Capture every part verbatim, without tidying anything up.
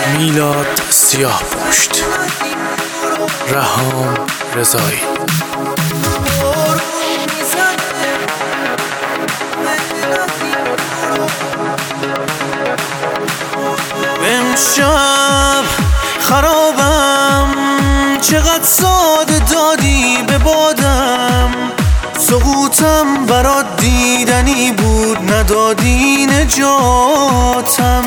میلاد سیاه پشت، رهام رضایی. امشب خرابم، چقدر ساده دادی به بادم، سقوطم برات دیدنی بود، ندادی نجاتم.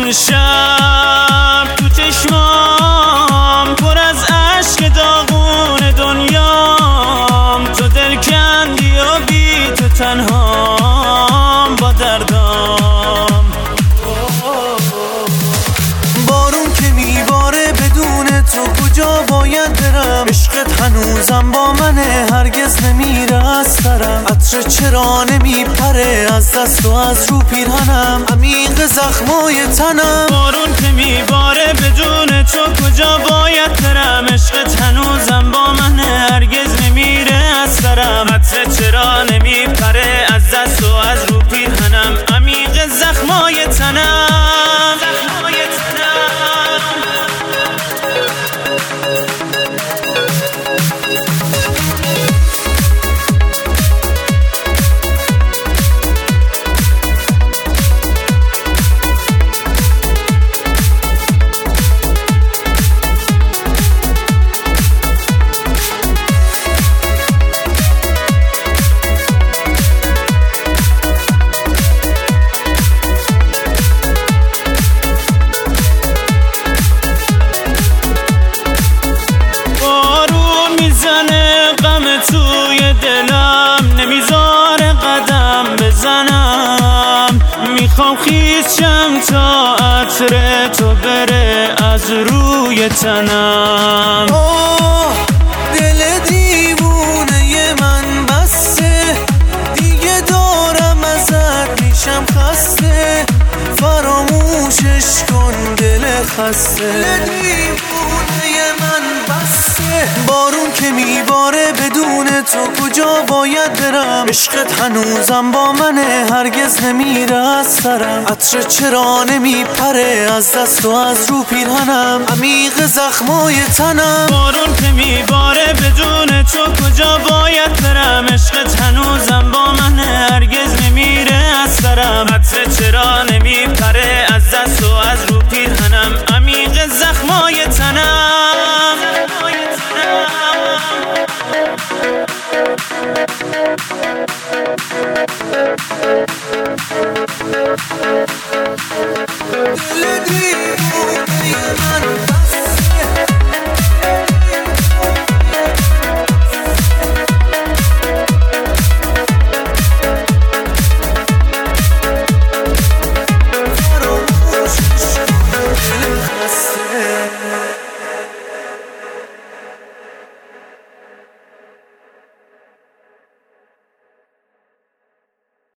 امشب تو چشمام پر از عشق داغون دنیام، تو دل کندی و بی تو تنهام با دردام. بارون که میباره بدون تو کجا باید برم، عشقت هنوزم با منه هرگز نمیره از سرم. عطر چرا نمیپره از دست و از رو پیرهنم، عمیق زخمای تنم. بارون که میباره بدون تو کجا باید برم، عشقت هنوزم با منه هرگز نمیره از سرم. عطر چرا نمیپره از دست و از رو پیرهنم، عمیق زخمای تنم. زخمای تنم. توی دلم نمیذاره قدم بزنم، میخوام خیز شم تا عطر تو بره از روی تنم. آه دل دیوونه من بسته، دیگه دارم ازت میشم خسته، فراموشش کن دل خسته. دل دیوونه من بسته، بارون که میباره بدون تو کجا باید برم، عشقت هنوزم با منه هرگز نمیره از سرم. عطر چرا نمیپره از دست و از رو پیرهنم، عمیق زخمای تنم. بارون که میباره بدون تو کجا باید برم، عشقت هنوزم با منه هرگز نمیره از سرم. عطر چرا نمیپره از دست و از رو پیرهنم، عمیق زخمای تنم. دل دیوونه من